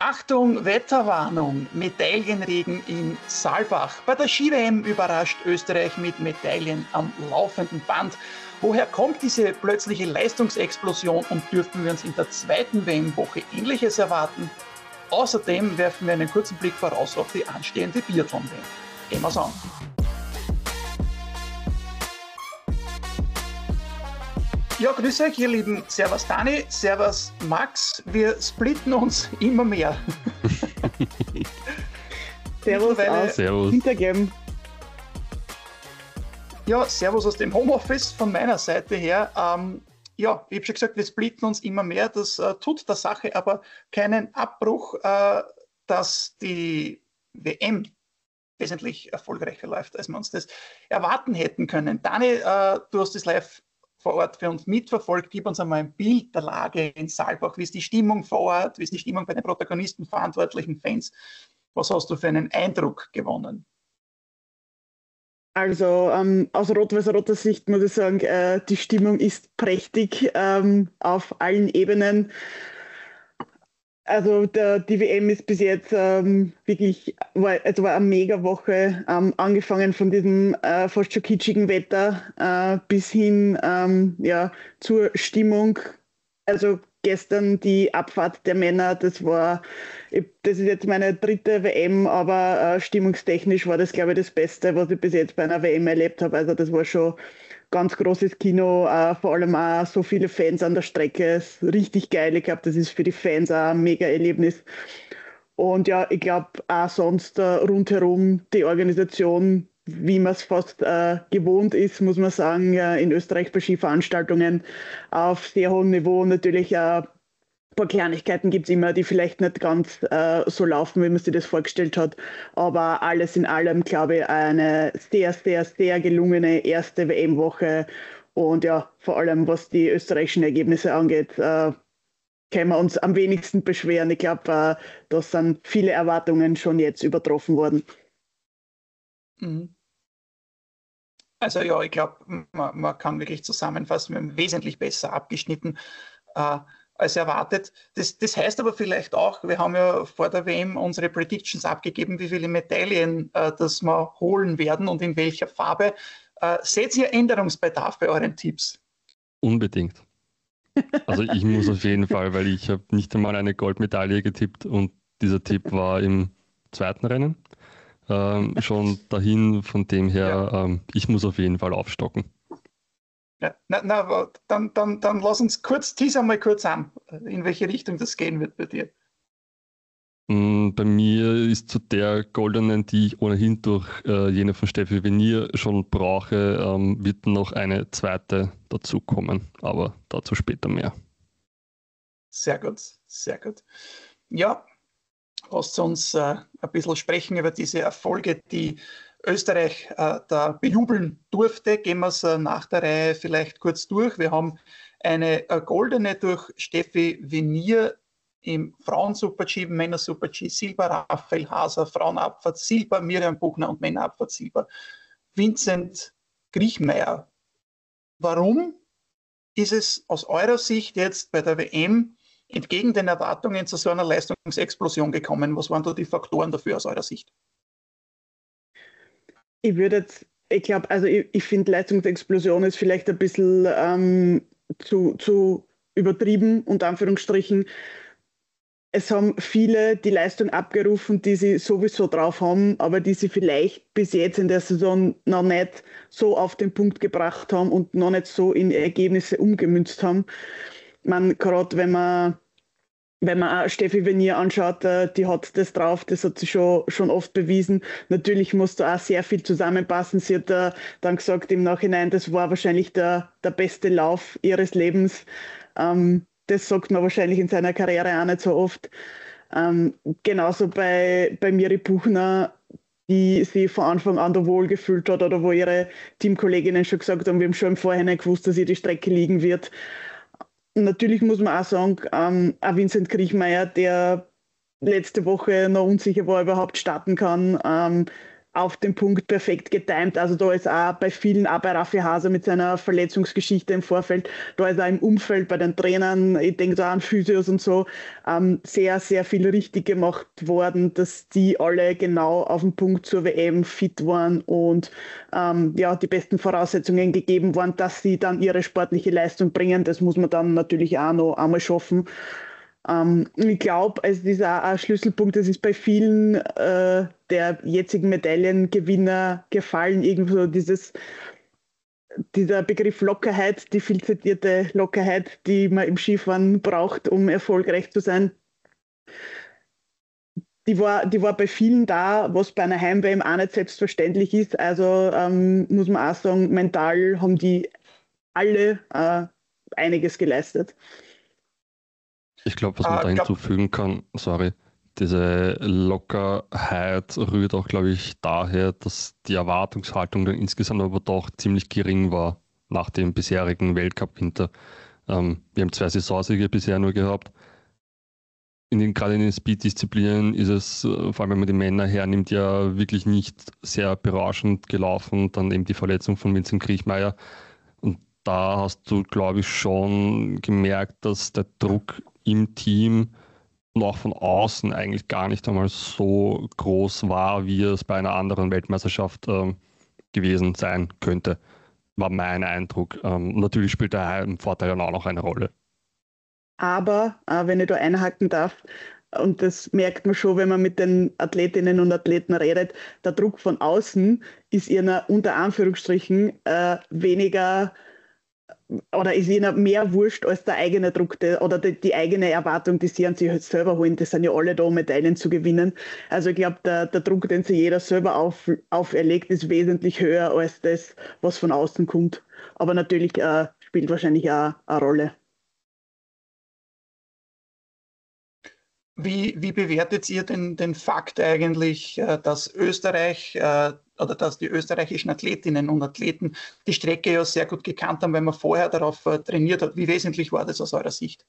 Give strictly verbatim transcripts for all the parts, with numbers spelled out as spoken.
Achtung, Wetterwarnung, Medaillenregen in Saalbach. Bei der Ski-W M überrascht Österreich mit Medaillen am laufenden Band. Woher kommt diese plötzliche Leistungsexplosion und dürften wir uns in der zweiten W M-Woche Ähnliches erwarten? Außerdem werfen wir einen kurzen Blick voraus auf die anstehende Biathlon-W M. Gehen wir's an. Ja, grüß euch, ihr Lieben. Servus Dani, servus Max. Wir splitten uns immer mehr. Servus aus Servus. Hintergeben. Ja, servus aus dem Homeoffice von meiner Seite her. Ähm, ja, ich habe schon gesagt, wir splitten uns immer mehr. Das äh, tut der Sache aber keinen Abbruch, äh, dass die W M wesentlich erfolgreicher läuft, als wir uns das erwarten hätten können. Dani, äh, du hast das live vor Ort für uns mitverfolgt. Gib uns einmal ein Bild der Lage in Saalbach. Wie ist die Stimmung vor Ort? Wie ist die Stimmung bei den Protagonisten, verantwortlichen Fans? Was hast du für einen Eindruck gewonnen? Also ähm, aus rot-weiß-roter Sicht muss ich sagen, äh, die Stimmung ist prächtig ähm, auf allen Ebenen. Also der, die W M ist bis jetzt ähm, wirklich, war, also war eine Mega-Woche, ähm, angefangen von diesem äh, fast schon kitschigen Wetter äh, bis hin ähm, ja, zur Stimmung. Also gestern die Abfahrt der Männer, das war, ich, das ist jetzt meine dritte W M, aber äh, stimmungstechnisch war das, glaube ich, das Beste, was ich bis jetzt bei einer W M erlebt habe. Also das war schon ganz großes Kino, äh, vor allem auch so viele Fans an der Strecke. Ist richtig geil. Ich glaube, das ist für die Fans auch ein mega Erlebnis. Und ja, ich glaube auch sonst äh, rundherum die Organisation, wie man es fast äh, gewohnt ist, muss man sagen, äh, in Österreich bei Skiveranstaltungen auf sehr hohem Niveau. Natürlich äh, ein paar Kleinigkeiten gibt es immer, die vielleicht nicht ganz äh, so laufen, wie man sich das vorgestellt hat. Aber alles in allem, glaube ich, eine sehr, sehr, sehr gelungene erste W M-Woche. Und ja, vor allem was die österreichischen Ergebnisse angeht, äh, können wir uns am wenigsten beschweren. Ich glaube, äh, da sind viele Erwartungen schon jetzt übertroffen worden. Mhm. Also ja, ich glaube, man, man kann wirklich zusammenfassen, wir haben wesentlich besser abgeschnitten äh, als erwartet. Das, das heißt aber vielleicht auch, wir haben ja vor der W M unsere Predictions abgegeben, wie viele Medaillen äh, das wir holen werden und in welcher Farbe. Äh, seht ihr Änderungsbedarf bei euren Tipps? Unbedingt. Also ich muss auf jeden Fall, weil ich habe nicht einmal eine Goldmedaille getippt und dieser Tipp war im zweiten Rennen ähm, schon dahin. Von dem her, ja. ähm, ich muss auf jeden Fall aufstocken. Ja, na, na, dann, dann, dann lass uns kurz, teaser mal kurz an, in welche Richtung das gehen wird bei dir. Bei mir ist zu der goldenen, die ich ohnehin durch äh, jene von Steffi Venier schon brauche, ähm, wird noch eine zweite dazukommen, aber dazu später mehr. Sehr gut, sehr gut. Ja, lasst uns äh, ein bisschen sprechen über diese Erfolge, die Österreich äh, da bejubeln durfte. Gehen wir es äh, nach der Reihe vielleicht kurz durch. Wir haben eine äh, goldene durch Steffi Venier im Frauen-Super-G, Männer-Super-G, Silber Raphael Haser, Frauenabfahrt Silber Miriam Buchner und Männerabfahrt Silber Vincent Griechmeier. Warum ist es aus eurer Sicht jetzt bei der W M entgegen den Erwartungen zu so einer Leistungsexplosion gekommen? Was waren da die Faktoren dafür aus eurer Sicht? Ich würde jetzt, ich glaube, also ich, ich finde Leistungsexplosion ist vielleicht ein bisschen ähm, zu, zu übertrieben, unter Anführungsstrichen. Es haben viele die Leistung abgerufen, die sie sowieso drauf haben, aber die sie vielleicht bis jetzt in der Saison noch nicht so auf den Punkt gebracht haben und noch nicht so in Ergebnisse umgemünzt haben. Man, gerade wenn man Wenn man auch Steffi Venier anschaut, die hat das drauf, das hat sie schon, schon oft bewiesen. Natürlich muss da auch sehr viel zusammenpassen. Sie hat äh, dann gesagt im Nachhinein, das war wahrscheinlich der, der beste Lauf ihres Lebens. Ähm, das sagt man wahrscheinlich in seiner Karriere auch nicht so oft. Ähm, genauso bei, bei Miri Buchner, die sich von Anfang an da wohl gefühlt hat oder wo ihre Teamkolleginnen schon gesagt haben, wir haben schon im Vorhinein gewusst, dass ihr die Strecke liegen wird. Natürlich muss man auch sagen, ähm, auch Vincent Griechmeier, der letzte Woche noch unsicher war, überhaupt starten kann, ähm, auf den Punkt perfekt getimt. Also da ist auch bei vielen, auch bei Raffi Haser mit seiner Verletzungsgeschichte im Vorfeld, da ist auch im Umfeld bei den Trainern, ich denke da an Physios und so, ähm, sehr, sehr viel richtig gemacht worden, dass die alle genau auf den Punkt zur W M fit waren und ähm, ja, die besten Voraussetzungen gegeben waren, dass sie dann ihre sportliche Leistung bringen. Das muss man dann natürlich auch noch einmal schaffen. Ähm, ich glaube, es ist auch ein Schlüsselpunkt, das ist bei vielen äh, der jetzigen Medaillengewinner gefallen, irgendwo dieses, dieser Begriff Lockerheit, die viel zitierte Lockerheit, die man im Skifahren braucht, um erfolgreich zu sein. Die war, die war bei vielen da, was bei einer Heim-W M auch nicht selbstverständlich ist. Also ähm, muss man auch sagen, mental haben die alle äh, einiges geleistet. Ich glaube, was man Äh, da glaub, hinzufügen kann, sorry, diese Lockerheit rührt auch, glaube ich, daher, dass die Erwartungshaltung dann insgesamt aber doch ziemlich gering war nach dem bisherigen Weltcup-Winter. Ähm, wir haben zwei Saisonsiege bisher nur gehabt. In den, gerade in den Speed-Disziplinen ist es, äh, vor allem wenn man die Männer hernimmt, ja wirklich nicht sehr berauschend gelaufen. Dann eben die Verletzung von Vincent Kriechmeier. Und da hast du, glaube ich, schon gemerkt, dass der Druck im Team und auch von außen eigentlich gar nicht einmal so groß war, wie es bei einer anderen Weltmeisterschaft ähm, gewesen sein könnte, war mein Eindruck. Ähm, natürlich spielt der Heimvorteil dann auch noch eine Rolle. Aber, äh, wenn ich da einhaken darf, und das merkt man schon, wenn man mit den Athletinnen und Athleten redet, der Druck von außen ist ihnen unter Anführungsstrichen äh, weniger oder ist ihnen mehr wurscht als der eigene Druck der, oder die, die eigene Erwartung, die sie an sich halt selber holen. Das sind ja alle da, um Medaillen zu gewinnen. Also ich glaube, der, der Druck, den sich jeder selber auf, auferlegt, ist wesentlich höher als das, was von außen kommt. Aber natürlich äh, spielt wahrscheinlich auch eine Rolle. Wie, wie bewertet ihr den, den Fakt eigentlich, äh, dass Österreich äh, oder dass die österreichischen Athletinnen und Athleten die Strecke ja sehr gut gekannt haben, wenn man vorher darauf äh, trainiert hat? Wie wesentlich war das aus eurer Sicht?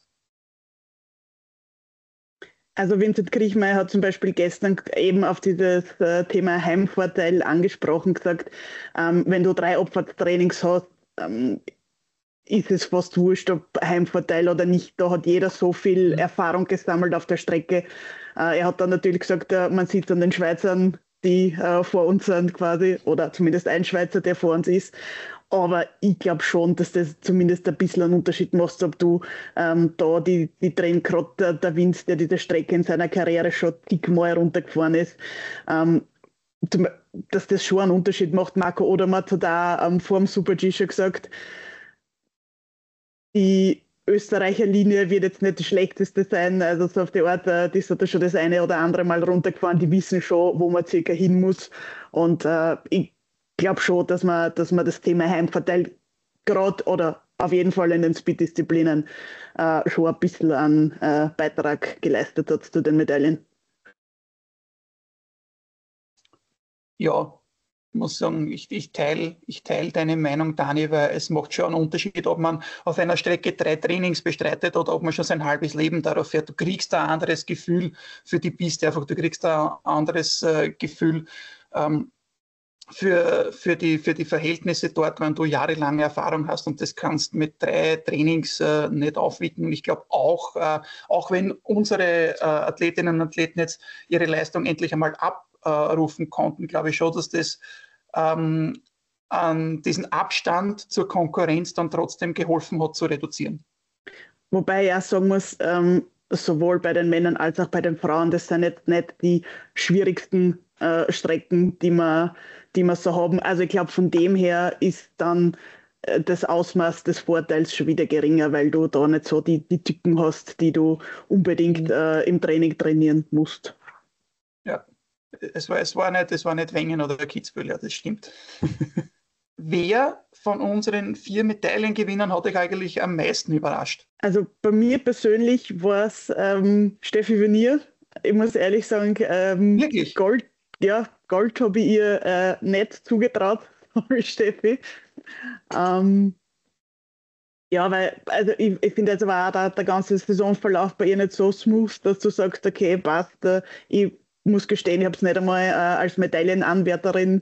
Also Vincent Kriechmeier hat zum Beispiel gestern eben auf dieses äh, Thema Heimvorteil angesprochen, gesagt, ähm, wenn du drei Abfahrtstrainings hast, ähm, ist es fast wurscht, ob Heimvorteil oder nicht. Da hat jeder so viel Erfahrung gesammelt auf der Strecke. Äh, er hat dann natürlich gesagt, äh, man sieht es an den Schweizern, die äh, vor uns sind quasi, oder zumindest ein Schweizer, der vor uns ist. Aber ich glaube schon, dass das zumindest ein bisschen einen Unterschied macht, ob du ähm, da die, die Train, gerade der, der Vince, der diese Strecke in seiner Karriere schon dickmal runtergefahren ist, ähm, dass das schon einen Unterschied macht. Marco Odermatt hat auch ähm, vor dem Super-G schon gesagt, die Österreicher Linie wird jetzt nicht die schlechteste sein, also so auf die Art, äh, die ist da schon das eine oder andere Mal runtergefahren, die wissen schon, wo man circa hin muss und äh, ich glaube schon, dass man, dass man das Thema Heimvorteil gerade oder auf jeden Fall in den Speed-Disziplinen äh, schon ein bisschen einen äh, Beitrag geleistet hat zu den Medaillen. Ja, ich muss sagen, ich, ich teile ich teil deine Meinung, Dani, weil es macht schon einen Unterschied, ob man auf einer Strecke drei Trainings bestreitet oder ob man schon sein halbes Leben darauf fährt. Du kriegst da ein anderes Gefühl für die Piste, einfach du kriegst da ein anderes äh, Gefühl ähm, für, für, die, für die Verhältnisse dort, wenn du jahrelange Erfahrung hast und das kannst mit drei Trainings äh, nicht aufwiegen. Ich glaube auch, äh, auch wenn unsere äh, Athletinnen und Athleten jetzt ihre Leistung endlich einmal abrufen konnten, glaube ich schon, dass das ähm, an diesen Abstand zur Konkurrenz dann trotzdem geholfen hat zu reduzieren. Wobei ich auch sagen muss, ähm, sowohl bei den Männern als auch bei den Frauen, das sind jetzt nicht die schwierigsten äh, Strecken, die wir, die wir so haben. Also ich glaube, von dem her ist dann äh, das Ausmaß des Vorteils schon wieder geringer, weil du da nicht so die, die Tücken hast, die du unbedingt äh, im Training trainieren musst. Ja, es war, es war nicht, es war nicht Wengen oder Kitzbühel, ja, das stimmt. Wer von unseren vier Medaillengewinnern hat euch eigentlich am meisten überrascht? Also bei mir persönlich war es ähm, Steffi Venier. Ich muss ehrlich sagen, ähm, Wirklich? Gold, ja, Gold habe ich ihr äh, nicht zugetraut, sorry Steffi. Ähm, ja, weil also ich, ich finde, also war auch der, der ganze Saisonverlauf bei ihr nicht so smooth, dass du sagst, okay, passt, äh, ich muss gestehen, ich habe es nicht einmal äh, als Medaillenanwärterin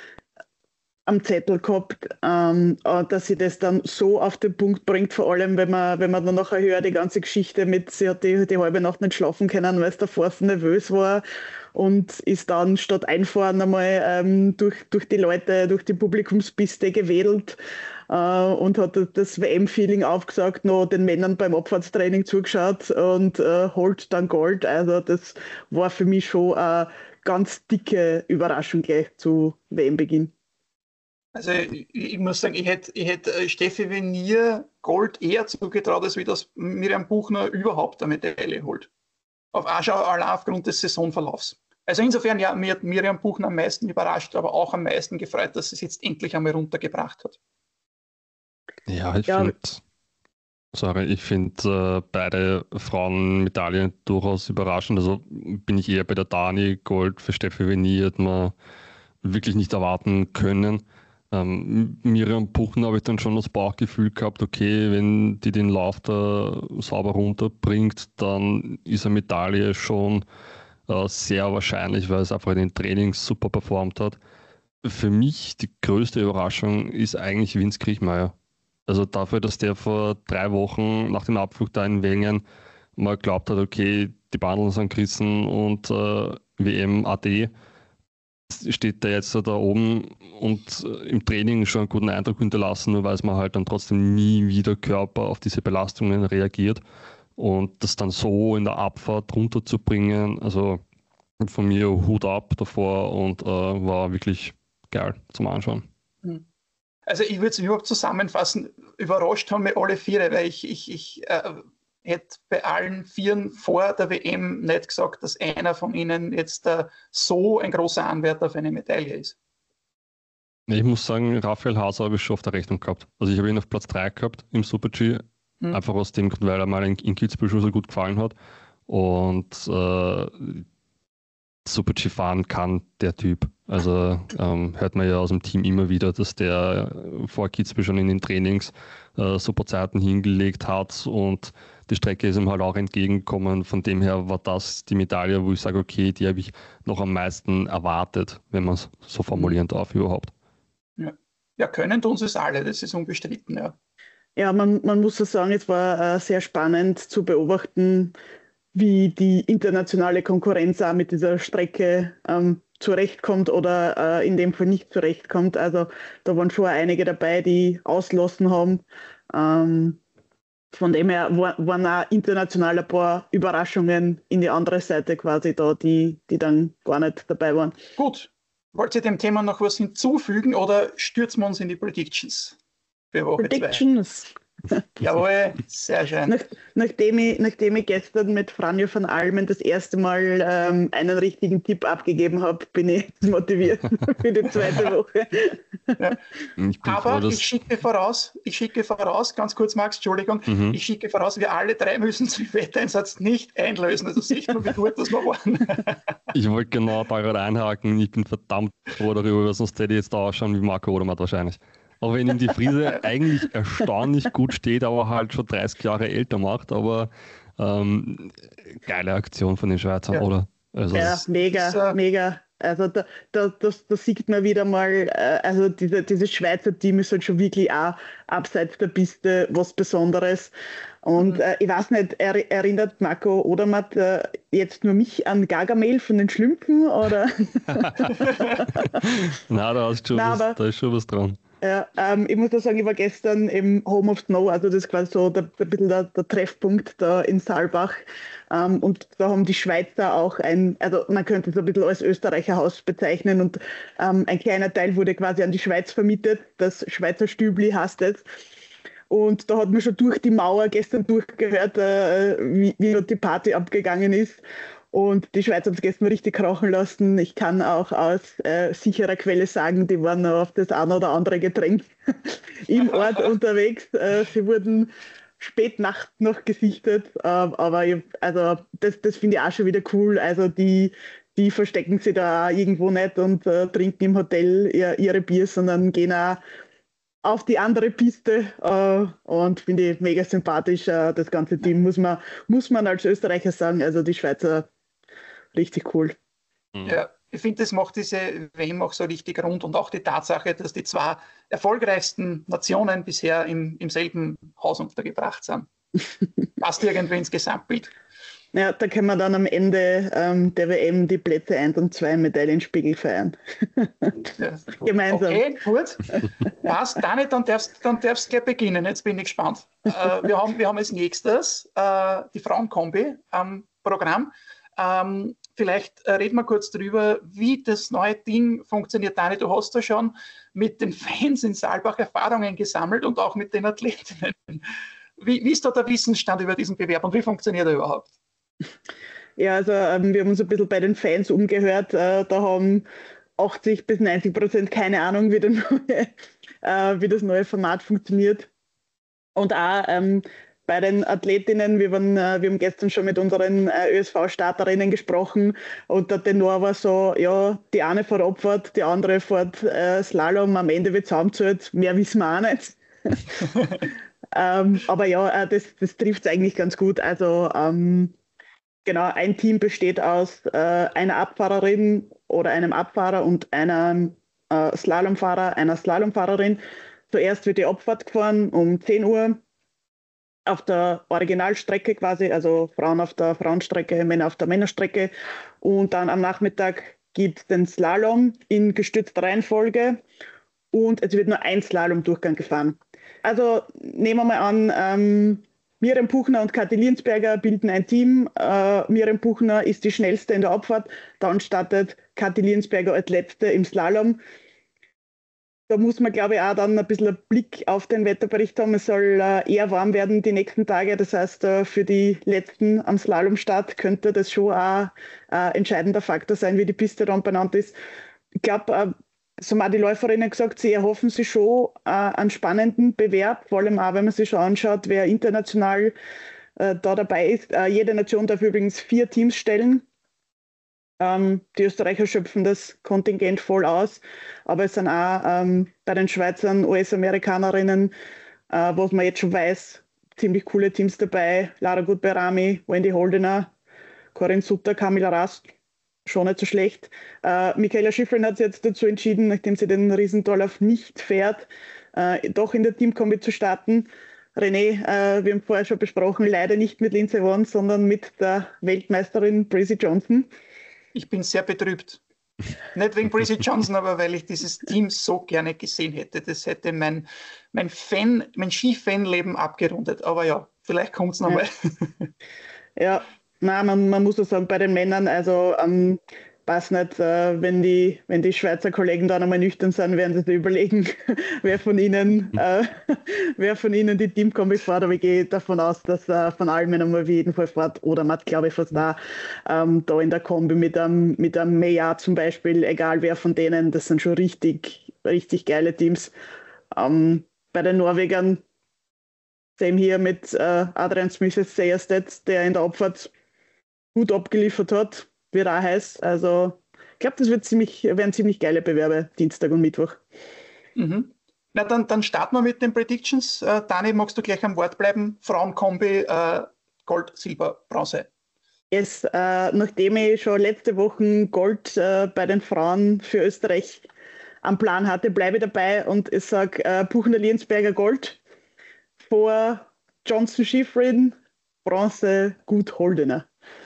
am Zettel gehabt, ähm, dass sie das dann so auf den Punkt bringt, vor allem wenn man, wenn man dann nachher hört, die ganze Geschichte mit, sie hat die, die halbe Nacht nicht schlafen können, weil es davor so nervös war und ist dann statt einfahren einmal ähm, durch, durch die Leute, durch die Publikumspiste gewedelt äh, und hat das W M-Feeling aufgesagt, noch den Männern beim Abfahrtstraining zugeschaut und äh, holt dann Gold. Also das war für mich schon eine ganz dicke Überraschung gleich zu W M-Beginn. Also ich, ich muss sagen, ich hätte ich hätt Steffi Venier Gold eher zugetraut, als wie das Miriam Buchner überhaupt eine Medaille holt. Auf Aschau allein aufgrund des Saisonverlaufs. Also insofern, ja, mir hat Miriam Buchner am meisten überrascht, aber auch am meisten gefreut, dass sie es jetzt endlich einmal runtergebracht hat. Ja, ich Ja. finde, sorry, ich finde äh, beide Frauenmedaillen durchaus überraschend. Also bin ich eher bei der Dani. Gold für Steffi Venier hat man wirklich nicht erwarten können. Ähm, Miriam Buchner habe ich dann schon das Bauchgefühl gehabt, okay, wenn die den Lauf da sauber runterbringt, dann ist eine Medaille schon äh, sehr wahrscheinlich, weil es einfach in den Trainings super performt hat. Für mich die größte Überraschung ist eigentlich Vince Kriechmeier. Also dafür, dass der vor drei Wochen nach dem Abflug da in Wengen mal glaubt hat, okay, die Bandeln sind gerissen und äh, W M A D, steht der jetzt da oben und im Training schon einen guten Eindruck hinterlassen, nur weiß man halt dann trotzdem nie, wie der Körper auf diese Belastungen reagiert und das dann so in der Abfahrt runterzubringen, also von mir Hut ab davor und äh, war wirklich geil zum Anschauen. Also ich würde es überhaupt zusammenfassen, überrascht haben wir alle vier, weil ich, ich, ich äh, hätte bei allen Vieren vor der W M nicht gesagt, dass einer von ihnen jetzt äh, so ein großer Anwärter auf eine Medaille ist. Ich muss sagen, Raphael Haser habe ich schon auf der Rechnung gehabt. Also ich habe ihn auf Platz drei gehabt im Super-G, hm. einfach aus dem Grund, weil er mal in, in Kitzbühel schon so gut gefallen hat. Und äh, Super-G fahren kann der Typ. Also ähm, hört man ja aus dem Team immer wieder, dass der vor Kitzbühel schon in den Trainings äh, super Zeiten hingelegt hat und die Strecke ist ihm halt auch entgegengekommen. Von dem her war das die Medaille, wo ich sage, okay, die habe ich noch am meisten erwartet, wenn man es so formulieren darf überhaupt. Ja, ja, können tun sie es alle, das ist unbestritten, ja. Ja, man, man muss so sagen, es war äh, sehr spannend zu beobachten, wie die internationale Konkurrenz auch mit dieser Strecke ähm, zurechtkommt oder äh, in dem Fall nicht zurechtkommt. Also da waren schon einige dabei, die ausgelassen haben. Ähm, von dem her war, waren auch international ein paar Überraschungen in die andere Seite quasi da, die, die dann gar nicht dabei waren. Gut, wollt ihr dem Thema noch was hinzufügen oder stürzen wir uns in die Predictions für Woche Predictions. zwei? Jawohl, sehr schön. Nach, nachdem, ich, nachdem ich gestern mit Franjo van Almen das erste Mal ähm, einen richtigen Tipp abgegeben habe, bin ich motiviert für die zweite Woche. Ja. Ich Aber froh, ich schicke voraus, ich schicke voraus, ganz kurz Max, Entschuldigung, mhm. ich schicke voraus, wir alle drei müssen den Wetteinsatz nicht einlösen. Also sieht man, wie gut das wir waren. Ich wollte genau da gerade einhaken, ich bin verdammt froh darüber, sonst hätte ich jetzt da ausschauen wie Marco Odermatt wahrscheinlich. Auch wenn ihm die Frise eigentlich erstaunlich gut steht, aber halt schon dreißig Jahre älter macht. Aber ähm, geile Aktion von den Schweizern, ja. Oder? Also ja, mega, ist, uh, mega. Also da, da, das, da sieht man wieder mal, äh, also diese, dieses Schweizer Team ist halt schon wirklich auch abseits der Piste was Besonderes. Und mhm. äh, ich weiß nicht, er, erinnert Marco Odermatt äh, jetzt nur mich an Gargamel von den Schlümpfen? Oder? Nein, da, hast schon Nein, was, aber, da ist schon was dran. Ja, ähm, ich muss nur sagen, ich war gestern im Home of Snow, also das ist quasi so der, der, der, der Treffpunkt da in Saalbach. Ähm, und da haben die Schweizer auch ein, also man könnte es ein bisschen als Österreicherhaus bezeichnen und ähm, ein kleiner Teil wurde quasi an die Schweiz vermietet. Das Schweizer Stübli heißt es. Und da hat man schon durch die Mauer gestern durchgehört, äh, wie, wie die Party abgegangen ist. Und die Schweiz haben es gestern richtig krachen lassen. Ich kann auch aus äh, sicherer Quelle sagen, die waren noch auf das eine oder andere Getränk im Ort unterwegs. Äh, sie wurden spät Nacht noch gesichtet. Äh, aber ich, also das, das finde ich auch schon wieder cool. Also die, die verstecken sich da irgendwo nicht und äh, trinken im Hotel ihr, ihre Bier, sondern gehen auch auf die andere Piste äh, und finde ich mega sympathisch. Äh, das ganze Team muss man, muss man als Österreicher sagen. Also die Schweizer richtig cool. Mhm. Ja, ich finde, das macht diese W M auch so richtig rund und auch die Tatsache, dass die zwei erfolgreichsten Nationen bisher im, im selben Haus untergebracht sind. Passt irgendwie ins Gesamtbild. Ja, da können wir dann am Ende ähm, der W M die Plätze eins und zwei im Medaillenspiegel feiern. Ja. Gemeinsam. Okay, gut. Passt, Dani, dann darfst dann darfst gleich beginnen. Jetzt bin ich gespannt. Äh, wir, haben, wir haben als nächstes äh, die Frauenkombi am Programm. Ähm, vielleicht äh, reden wir kurz darüber, wie das neue Team funktioniert. Dani, du hast da schon mit den Fans in Saalbach Erfahrungen gesammelt und auch mit den Athletinnen. Wie, wie ist da der Wissensstand über diesen Bewerb und wie funktioniert er überhaupt? Ja, also ähm, wir haben uns ein bisschen bei den Fans umgehört. Äh, da haben achtzig bis neunzig Prozent keine Ahnung, wie, der neue, äh, wie das neue Format funktioniert. Und auch ähm, bei den Athletinnen, wir, waren, äh, wir haben gestern schon mit unseren äh, Ö S V-Starterinnen gesprochen und der Tenor war so, ja, die eine fährt Abfahrt, die andere fährt äh, Slalom, am Ende wird zusammengezählt, mehr wissen wir auch nicht. ähm, aber ja, äh, das, das trifft es eigentlich ganz gut. Also ähm, genau, ein Team besteht aus äh, einer Abfahrerin oder einem Abfahrer und einem äh, Slalomfahrer, einer Slalomfahrerin. Zuerst wird die Abfahrt gefahren um zehn Uhr auf der Originalstrecke quasi, also Frauen auf der Frauenstrecke, Männer auf der Männerstrecke. Und dann am Nachmittag gibt es den Slalom in gestützter Reihenfolge und es wird nur ein Slalom-Durchgang gefahren. Also nehmen wir mal an, ähm, Miriam Puchner und Kathi Liensberger bilden ein Team. Äh, Miriam Puchner ist die schnellste in der Abfahrt. Dann startet Kathi Liensberger als letzte im Slalom. Da muss man, glaube ich, auch dann ein bisschen einen Blick auf den Wetterbericht haben. Es soll äh, eher warm werden die nächsten Tage. Das heißt, äh, für die Letzten am Slalomstart könnte das schon auch ein entscheidender Faktor sein, wie die Piste dann benannt ist. Ich glaube, äh, so haben auch die Läuferinnen gesagt, sie erhoffen sich schon äh, einen spannenden Bewerb, vor allem auch, wenn man sich schon anschaut, wer international äh, da dabei ist. Äh, jede Nation darf übrigens vier Teams stellen. Ähm, die Österreicher schöpfen das Kontingent voll aus, aber es sind auch ähm, bei den Schweizern, U S-Amerikanerinnen, äh, was man jetzt schon weiß, ziemlich coole Teams dabei. Lara Gut-Berami, Wendy Holdener, Corinne Sutter, Camilla Rast. Schon nicht so schlecht. Äh, Michaela Schifrin hat sich jetzt dazu entschieden, nachdem sie den Riesendorlauf nicht fährt, äh, doch in der Teamkombi zu starten. René, äh, wir haben vorher schon besprochen, leider nicht mit Lindsey Vonn, sondern mit der Weltmeisterin Breezy Johnson. Ich bin sehr betrübt. Nicht wegen Breezy Johnson, aber weil ich dieses Team so gerne gesehen hätte. Das hätte mein, mein, Fan, mein Ski-Fan-Leben abgerundet. Aber ja, vielleicht kommt es nochmal. Ja, ja. Nein, man, man muss auch sagen, bei den Männern, also ähm, passt nicht, äh, wenn, die, wenn die Schweizer Kollegen da nochmal nüchtern sind, werden sie sich überlegen, wer von ihnen, äh, wer von ihnen die Teamkombi fährt. Aber ich gehe davon aus, dass äh, von allen Männern mal auf jeden Fall fährt. Oder Matt, glaube ich, fast da, ähm, da in der Kombi mit einem, mit einem Meja zum Beispiel, egal wer von denen, das sind schon richtig, richtig geile Teams. Ähm, bei den Norwegern, same hier mit äh, Adrian Smith-Sejerstedt, der in der Abfahrt gut abgeliefert hat, wird auch heiß. Also ich glaube, das wird ziemlich, werden ziemlich geile Bewerbe, Dienstag und Mittwoch. Mhm. Na, dann, dann starten wir mit den Predictions. Äh, Dani, magst du gleich am Wort bleiben? Frauenkombi, äh, Gold, Silber, Bronze. Yes, äh, nachdem ich schon letzte Woche Gold äh, bei den Frauen für Österreich am Plan hatte, bleibe ich dabei und ich sage äh, Buchner-Liensberger Gold vor Johnson Schifrin, Bronze Gut Holdener.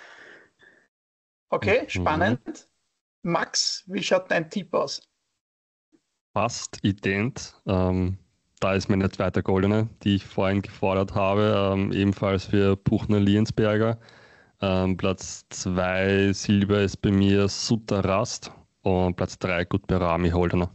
Okay, Mhm. spannend. Max, wie schaut dein Tipp aus? Fast ident. Ähm, da ist meine zweite Goldene, die ich vorhin gefordert habe, ähm, ebenfalls für Buchner-Liensberger. Ähm, Platz zwei Silber ist bei mir Sutter Rast und Platz drei Gut-Berami Holdener.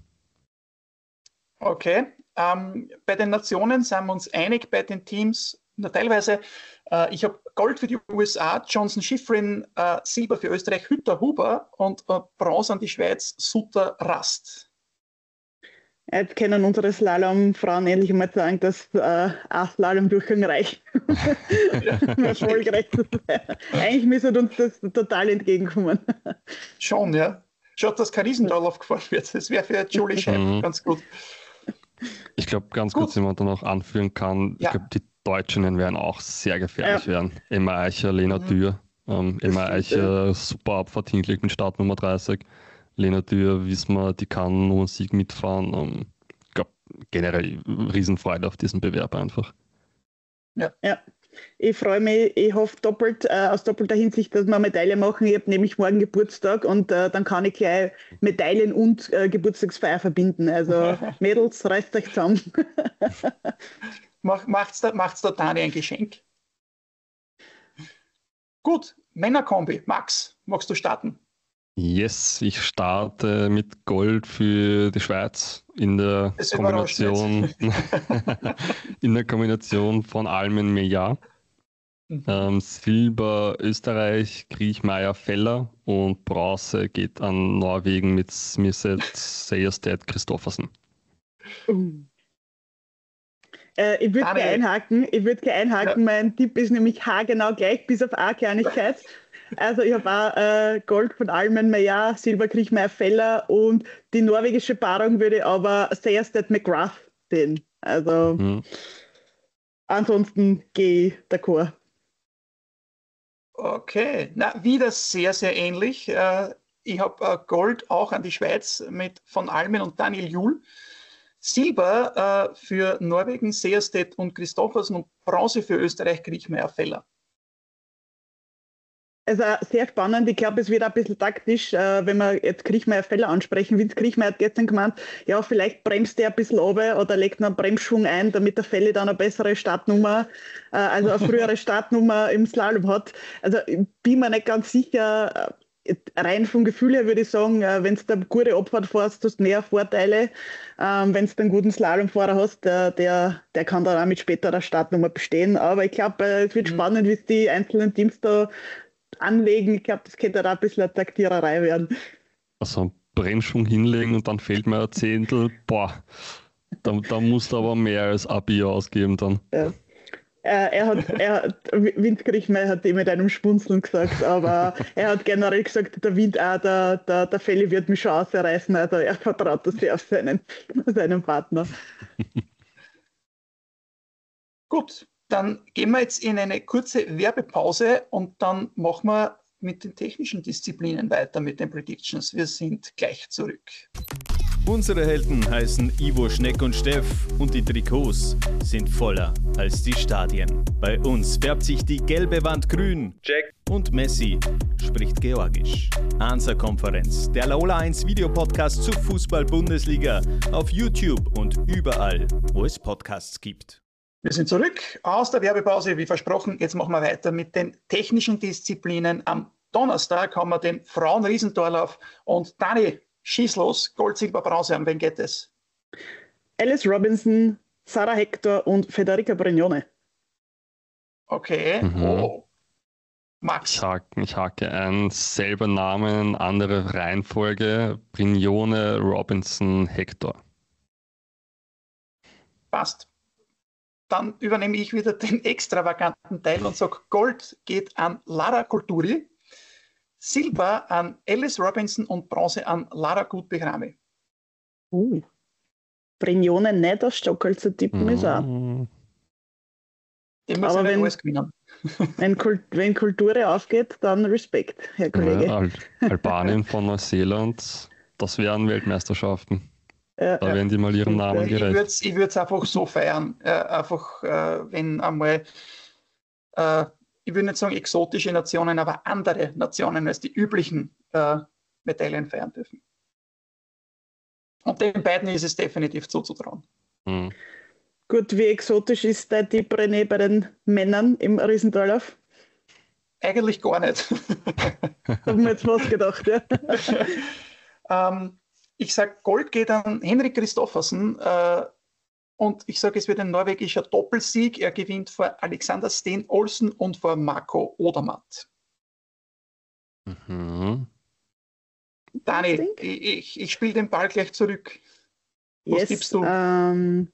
Okay, ähm, bei den Nationen sind wir uns einig, bei den Teams nur teilweise. Äh, ich habe Gold für die U S A, Johnson Schifrin, äh, Silber für Österreich, Hütter Huber und äh, Bronze an die Schweiz, Sutter Rast. Jetzt können unsere Slalom-Frauen endlich mal sagen, dass äh, ein Slalom-Durchgang reicht. Erfolgreich zu sein. Eigentlich müsste uns das total entgegenkommen. Schon, ja. Schaut, dass kein Riesendorlauf gefahren wird. Das wäre für Julie Scheib Mhm. ganz gut. Ich glaube, ganz Gut. kurz, wenn man da noch anführen kann, Ja. ich glaube, die Deutschinnen werden auch sehr gefährlich Ja. werden. Emma Eicher, Lena Mhm. Dürr, Ähm, immer euch äh, super Abfahrt hingelegt mit Startnummer dreißig. Lena Dürr, wissen wir, die kann nur Sieg mitfahren. Ähm, ich glaube, generell Riesenfreude auf diesen Bewerb einfach. Ja, ja. Ich freue mich, ich hoffe doppelt, äh, aus doppelter Hinsicht, dass wir eine Medaille machen. Ich habe nämlich morgen Geburtstag und äh, dann kann ich gleich Medaillen und äh, Geburtstagsfeier verbinden. Also Mädels, reißt euch zusammen. Mach, macht's da, macht's da Dani ein Geschenk? Gut, Männerkombi. Max, magst du starten? Yes, ich starte mit Gold für die Schweiz in der Das Kombination in der Kombination von Almen Meillard. Mhm. Ähm, Silber Österreich, Kriechmeier Feller und Bronze geht an Norwegen mit Smisset Sejerstedt Christoffersen. Uh. Äh, ich würde gerne einhaken, ich würd gerne einhaken. Ja. Mein Tipp ist nämlich haargenau gleich, bis auf eine Kleinigkeit. Also ich habe auch äh, Gold von Almen Meillard, Silber Kriechmeier Feller und die norwegische Paarung würde ich aber Sejerstedt McGrath sehen. Also mhm. Ansonsten gehe ich d'accord. Okay, na, wieder sehr, sehr ähnlich. Äh, ich habe äh, Gold auch an die Schweiz mit von Almen und Daniel Juhl. Silber äh, für Norwegen, Sejerstedt und Christoffersen und Bronze für Österreich, Kriechmeier Feller. Also sehr spannend. Ich glaube, es wird ein bisschen taktisch, äh, wenn wir jetzt Kriechmeier Feller ansprechen. Vince Kriechmeier hat gestern gemeint, ja, vielleicht bremst der ein bisschen runter oder legt noch einen Bremsschwung ein, damit der Felle dann eine bessere Startnummer, äh, also eine frühere Startnummer im Slalom hat. Also ich bin mir nicht ganz sicher, äh, rein vom Gefühl her würde ich sagen, äh, wenn du eine gute Abfahrt fährst, hast du mehr Vorteile. Ähm, wenn du einen guten Slalomfahrer hast, der, der, der kann dann auch mit späterer Startnummer bestehen. Aber ich glaube, äh, es wird mhm. spannend, wie es die einzelnen Teams da anlegen. Ich glaube, das könnte da ein bisschen eine Taktiererei werden. Also einen Bremsschwung hinlegen und dann fehlt mir ein Zehntel. Boah, da, da musst du aber mehr als ein Bier ausgeben dann. Ja. Er, er hat, er hat, Vince Kriechmeier hat ihm mit einem Schmunzeln gesagt, aber er hat generell gesagt, der Wind auch, der, der, der Feli wird mich schon ausreißen, also er vertraut das sehr auf seinen, seinen Partner. Gut. Dann gehen wir jetzt in eine kurze Werbepause und dann machen wir mit den technischen Disziplinen weiter mit den Predictions. Wir sind gleich zurück. Unsere Helden heißen Ivo, Schneck und Steff und die Trikots sind voller als die Stadien. Bei uns färbt sich die gelbe Wand grün. Check. Und Messi spricht Georgisch. Hansa-Konferenz, der Laola eins Videopodcast zur Fußball-Bundesliga auf YouTube und überall, wo es Podcasts gibt. Wir sind zurück aus der Werbepause, wie versprochen. Jetzt machen wir weiter mit den technischen Disziplinen. Am Donnerstag haben wir den Frauen-Riesentorlauf. Und Dani, schieß los. Gold, Silber, Bronze. An wen geht es? Alice Robinson, Sarah Hector und Federica Brignone. Okay. Mhm. Oh. Max. Ich hake, ich hake ein. Selber Namen, andere Reihenfolge. Brignone, Robinson, Hector. Passt. Dann übernehme ich wieder den extravaganten Teil und sage, Gold geht an Lara Kulturi, Silber an Alice Robinson und Bronze an Lara Gutbegrami. Uh. Brignone nicht auf Stockerl zu tippen ist auch. Die müssen wir alles gewinnen. Wenn, Kult, wenn Kultur aufgeht, dann Respekt, Herr Kollege. Ja, Al Albanien von Neuseeland, das wären Weltmeisterschaften. Ja, da werden die mal ihrem Namen gerecht. Ich würde es einfach so feiern. Äh, einfach, äh, wenn einmal, äh, ich würde nicht sagen exotische Nationen, aber andere Nationen als die üblichen äh, Medaillen feiern dürfen. Und den beiden ist es definitiv zuzutrauen. Hm. Gut, wie exotisch ist dein Tipp, René, bei den Männern im Riesentorlauf? Eigentlich gar nicht. Haben wir jetzt was gedacht, ja. ähm, Ich sage, Gold geht an Henrik Christoffersen äh, und ich sage, es wird ein norwegischer Doppelsieg. Er gewinnt vor Alexander Steen Olsen und vor Marco Odermatt. Mhm. Dani, ich, ich, ich spiele den Ball gleich zurück. Was yes, tippst du? Ähm,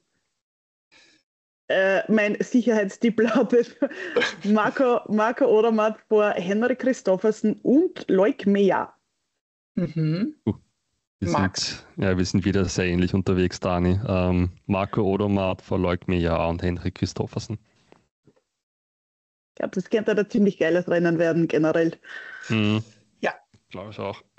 äh, mein Sicherheitstipp lautet Marco, Marco Odermatt vor Henrik Christoffersen und Loic Meillard. Mhm. Uh. Wir sind, ja, wir sind wieder sehr ähnlich unterwegs, Dani. Ähm, Marco Odermatt vor Loic Meillard und Henrik Christoffersen. glaube, das könnte ein ziemlich geiles Rennen werden, generell. Mhm. Ja. Glaube ich auch.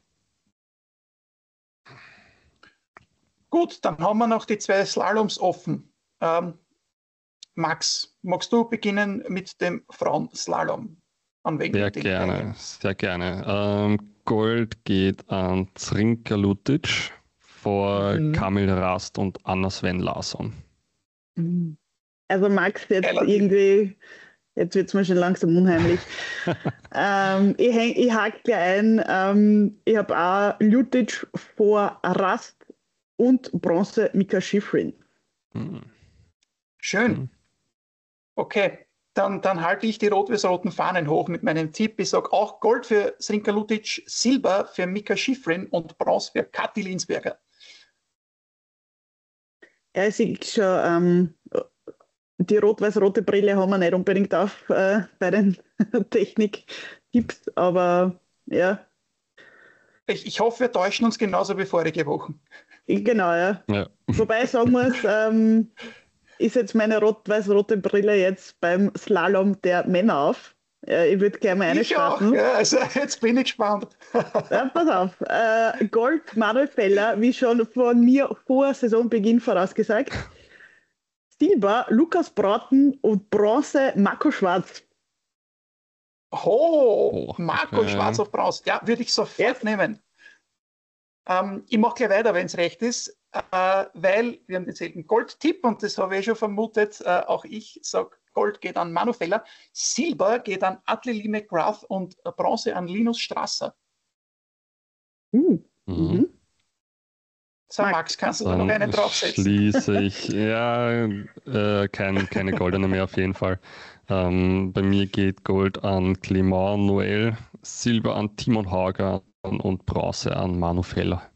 Gut, dann haben wir noch die zwei Slaloms offen. Ähm, Max, magst du beginnen mit dem Frauenslalom? An wen Sehr geht die gerne, Medaille? sehr gerne. Ähm, Gold geht an Zrinka Lutic vor Mhm. Kamil Rast und Anna Sven Larsson. Also Max, jetzt Geiler Tipp. irgendwie, jetzt wird es mir schon langsam unheimlich. ähm, ich häng, ich hake gleich ein, ähm, ich habe auch Lutic vor Rast und Bronze Mika Schifrin. Mhm. Schön. Mhm. Okay, dann, dann halte ich die rot-weiß-roten Fahnen hoch mit meinem Tipp. Ich sage auch Gold für Zrinka Lutic, Silber für Mika Schifrin und Bronze für Kathi Linsberger. Ja, ich sehe schon, ähm, die rot-weiß-rote Brille haben wir nicht unbedingt auf äh, bei den Technik-Tipps, aber ja, Ich, ich hoffe, wir täuschen uns genauso wie vorige Wochen. genau, ja. Ja. Wobei ich sagen muss, ähm, ist jetzt meine rot-weiß-rote Brille jetzt beim Slalom der Männer auf. Äh, ich würde gerne mal eine Ich auch, starten. ja, also jetzt bin ich gespannt. Ja, pass auf. Äh, Gold Manuel Feller, wie schon von mir vor Saisonbeginn vorausgesagt. Silber Lukas Braten und Bronze Marco Schwarz. Oh, Oh, Marco okay. Schwarz auf Bronze. Ja, würde ich sofort Yes. nehmen. Ähm, ich mache gleich weiter, wenn es recht ist, äh, weil wir haben den selben Gold-Tipp und das habe ich schon vermutet. Äh, auch ich sage, Gold geht an Manu Feller, Silber geht an Atle Lee McGrath und Bronze an Linus Strasser. Uh, Mhm. mhm. So, Max, Max, kannst du da noch Dann einen draufsetzen? schließe ich, ja, äh, kein, keine goldene mehr auf jeden Fall. Ähm, bei mir geht Gold an Clément Noël, Silber an Timon Hauger und Bronze an Manu Feller.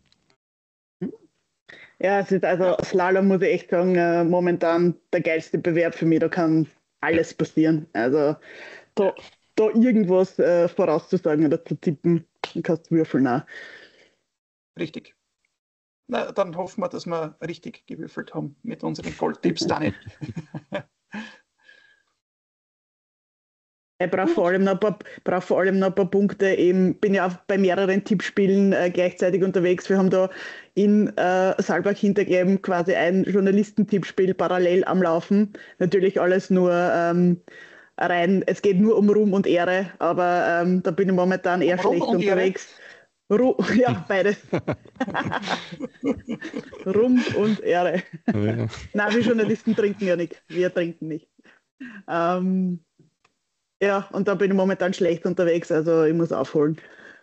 Ja, es ist also Slalom, muss ich echt sagen, äh, momentan der geilste Bewerb für mich. Da kann alles passieren. Also da, da irgendwas äh, vorauszusagen oder zu tippen, dann kannst du würfeln auch. Richtig. Na, dann hoffen wir, dass wir richtig gewürfelt haben mit unseren Goldtipps, Dani. Ich brauche vor allem noch ein paar, brauche vor allem noch ein paar Punkte. Ich bin ja auch bei mehreren Tippspielen äh, gleichzeitig unterwegs. Wir haben da in äh, Saalbach hintergeben quasi ein Journalistentippspiel parallel am Laufen. Natürlich alles nur ähm, rein, es geht nur um Ruhm und Ehre, aber ähm, da bin ich momentan eher Um Ruhm schlecht und Ehre? unterwegs. Ru ja, beides. Ruhm und Ehre. Ja. Nein, wir Journalisten trinken ja nicht. Wir trinken nicht. Ähm, ja, und da bin ich momentan schlecht unterwegs, also ich muss aufholen.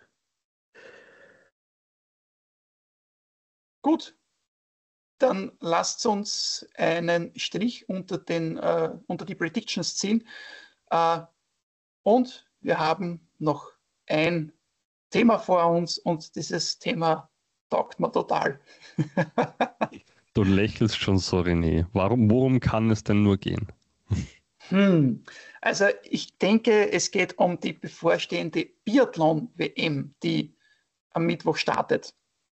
Gut, dann lasst uns einen Strich unter, den, äh, unter die Predictions ziehen. Äh, und wir haben noch ein Thema vor uns und dieses Thema taugt mir total. Du lächelst schon so, René. Warum, worum kann es denn nur gehen? Hm. Also ich denke, es geht um die bevorstehende Biathlon-W M, die am Mittwoch startet.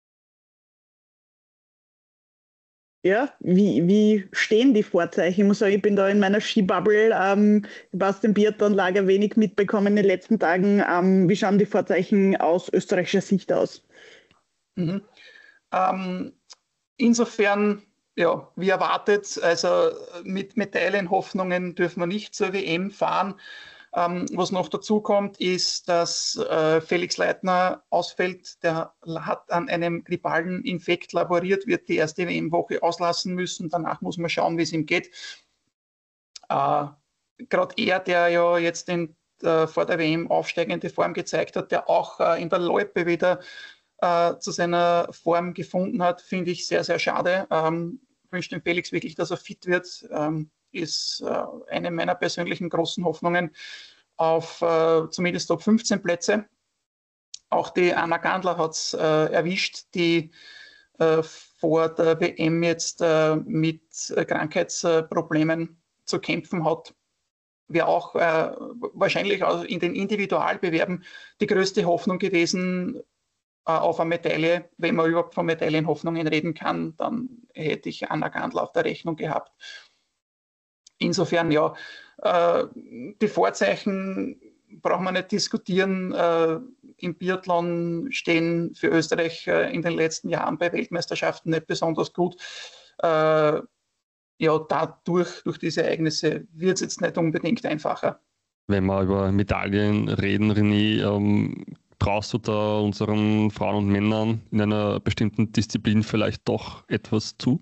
Ja, wie, wie stehen die Vorzeichen? Ich muss sagen, ich bin da in meiner Skibubble. Ähm, ich habe aus dem Biathlon-Lager wenig mitbekommen in den letzten Tagen. Ähm, wie schauen die Vorzeichen aus österreichischer Sicht aus? Mhm. Ähm, insofern, ja, wie erwartet, also mit Medaillenhoffnungen dürfen wir nicht zur W M fahren. Ähm, was noch dazu kommt, ist, dass äh, Felix Leitner ausfällt. Der hat an einem grippalen Infekt laboriert, wird die erste W M-Woche auslassen müssen. Danach muss man schauen, wie es ihm geht. Äh, Gerade er, der ja jetzt in, äh, vor der W M aufsteigende Form gezeigt hat, der auch äh, in der Loipe wieder äh, zu seiner Form gefunden hat, finde ich sehr, sehr schade. Ähm, wünsche dem Felix wirklich, dass er fit wird. Ähm, ist äh, eine meiner persönlichen großen Hoffnungen auf äh, zumindest Top fünfzehn Plätze. Auch die Anna Gandler hat es äh, erwischt, die äh, vor der W M jetzt äh, mit äh, Krankheitsproblemen zu kämpfen hat. Wäre auch äh, wahrscheinlich auch in den Individualbewerben die größte Hoffnung gewesen äh, auf eine Medaille. Wenn man überhaupt von Medaillenhoffnungen reden kann, dann hätte ich Anna Gandler auf der Rechnung gehabt. Insofern, ja, Äh, die Vorzeichen brauchen wir nicht diskutieren. Äh, Im Biathlon stehen für Österreich äh, in den letzten Jahren bei Weltmeisterschaften nicht besonders gut. Äh, ja, dadurch, durch diese Ereignisse wird es jetzt nicht unbedingt einfacher. Wenn wir über Medaillen reden, René, ähm, traust du da unseren Frauen und Männern in einer bestimmten Disziplin vielleicht doch etwas zu?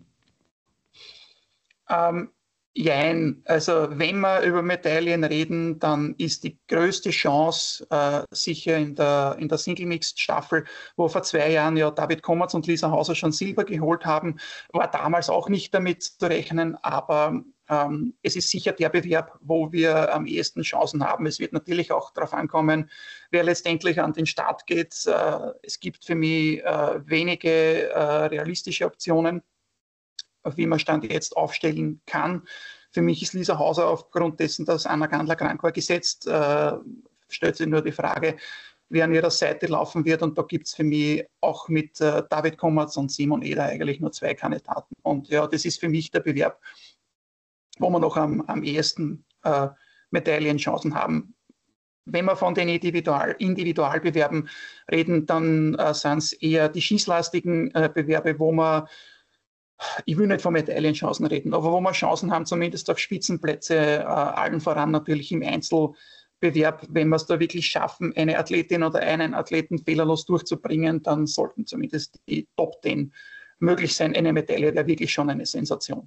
Ähm, Jein, also wenn wir über Medaillen reden, dann ist die größte Chance äh, sicher in der, in der Single-Mixed-Staffel, wo vor zwei Jahren ja David Kommerz und Lisa Hauser schon Silber geholt haben, war damals auch nicht damit zu rechnen, aber ähm, es ist sicher der Bewerb, wo wir am ehesten Chancen haben. Es wird natürlich auch darauf ankommen, wer letztendlich an den Start geht. Äh, es gibt für mich äh, wenige äh, realistische Optionen, wie man Stand jetzt aufstellen kann. Für mich ist Lisa Hauser aufgrund dessen, dass Anna Gandler krank war, gesetzt. Äh, stellt sich nur die Frage, wer an ihrer Seite laufen wird. Und da gibt es für mich auch mit äh, David Kommerz und Simon Eder eigentlich nur zwei Kandidaten. Und ja, das ist für mich der Bewerb, wo wir noch am, am ehesten äh, Medaillenchancen haben. Wenn wir von den Individual, Individualbewerben reden, dann äh, sind es eher die schießlastigen äh, Bewerbe, wo man ich will nicht von Medaillenchancen reden, aber wo wir Chancen haben, zumindest auf Spitzenplätze, äh, allen voran natürlich im Einzelbewerb, wenn wir es da wirklich schaffen, eine Athletin oder einen Athleten fehlerlos durchzubringen, dann sollten zumindest die Top zehn möglich sein. Eine Medaille wäre wirklich schon eine Sensation.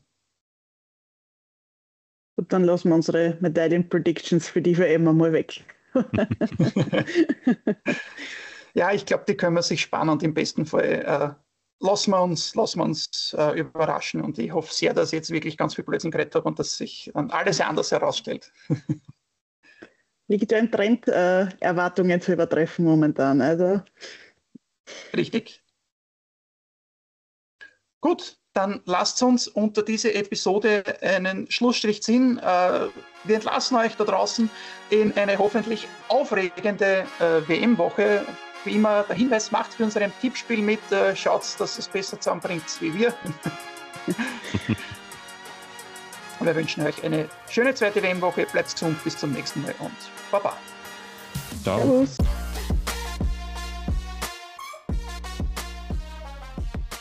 Und dann lassen wir unsere Medaillen-Predictions für die W M einmal weg. Ja, ich glaube, die können wir sich sparen und im besten Fall äh, lassen wir uns, lassen wir uns äh, überraschen. Und ich hoffe sehr, dass ich jetzt wirklich ganz viel Blödsinn geredet habe und dass sich dann alles anders herausstellt. Liegt ja im Trend, äh, Erwartungen zu übertreffen momentan. Also. Richtig. Gut, dann lasst uns unter diese Episode einen Schlussstrich ziehen. Äh, wir entlassen euch da draußen in eine hoffentlich aufregende äh, W M-Woche. Wie immer der Hinweis, macht für unserem Tippspiel mit, äh, schaut, dass es besser zusammenbringt wie wir. Wir wünschen euch eine schöne zweite W M-Woche, bleibt gesund, bis zum nächsten Mal und Baba. Ciao. Servus.